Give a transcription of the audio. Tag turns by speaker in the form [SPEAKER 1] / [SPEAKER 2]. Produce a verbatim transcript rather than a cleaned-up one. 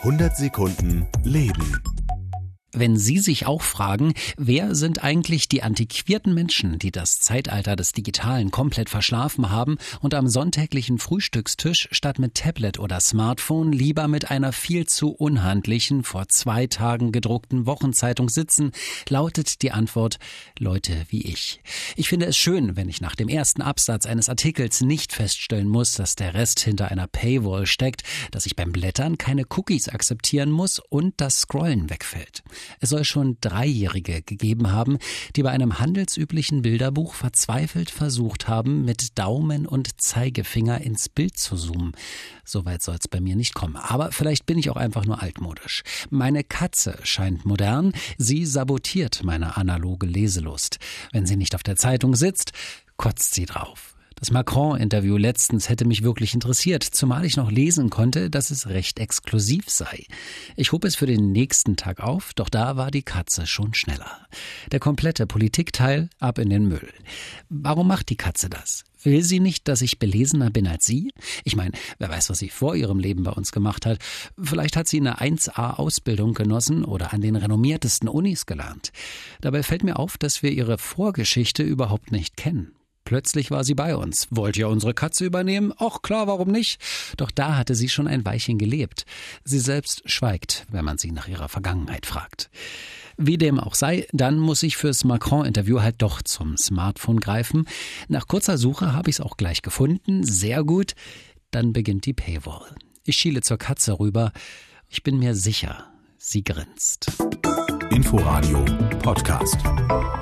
[SPEAKER 1] hundert Sekunden Leben.
[SPEAKER 2] Wenn Sie sich auch fragen, wer sind eigentlich die antiquierten Menschen, die das Zeitalter des Digitalen komplett verschlafen haben und am sonntäglichen Frühstückstisch statt mit Tablet oder Smartphone lieber mit einer viel zu unhandlichen, vor zwei Tagen gedruckten Wochenzeitung sitzen, lautet die Antwort: Leute wie ich. Ich finde es schön, wenn ich nach dem ersten Absatz eines Artikels nicht feststellen muss, dass der Rest hinter einer Paywall steckt, dass ich beim Blättern keine Cookies akzeptieren muss und das Scrollen wegfällt. Es soll schon Dreijährige gegeben haben, die bei einem handelsüblichen Bilderbuch verzweifelt versucht haben, mit Daumen und Zeigefinger ins Bild zu zoomen. Soweit soll es bei mir nicht kommen. Aber vielleicht bin ich auch einfach nur altmodisch. Meine Katze scheint modern. Sie sabotiert meine analoge Leselust. Wenn sie nicht auf der Zeitung sitzt, kotzt sie drauf. Das Macron-Interview letztens hätte mich wirklich interessiert, zumal ich noch lesen konnte, dass es recht exklusiv sei. Ich hob es für den nächsten Tag auf, doch da war die Katze schon schneller. Der komplette Politikteil ab in den Müll. Warum macht die Katze das? Will sie nicht, dass ich belesener bin als sie? Ich meine, wer weiß, was sie vor ihrem Leben bei uns gemacht hat. Vielleicht hat sie eine eins A-Ausbildung genossen oder an den renommiertesten Unis gelernt. Dabei fällt mir auf, dass wir ihre Vorgeschichte überhaupt nicht kennen. Plötzlich war sie bei uns. Wollt ihr unsere Katze übernehmen? Ach klar, warum nicht? Doch da hatte sie schon ein Weilchen gelebt. Sie selbst schweigt, wenn man sie nach ihrer Vergangenheit fragt. Wie dem auch sei, dann muss ich fürs Macron-Interview halt doch zum Smartphone greifen. Nach kurzer Suche habe ich es auch gleich gefunden. Sehr gut. Dann beginnt die Paywall. Ich schiele zur Katze rüber. Ich bin mir sicher, sie grinst.
[SPEAKER 1] Inforadio Podcast.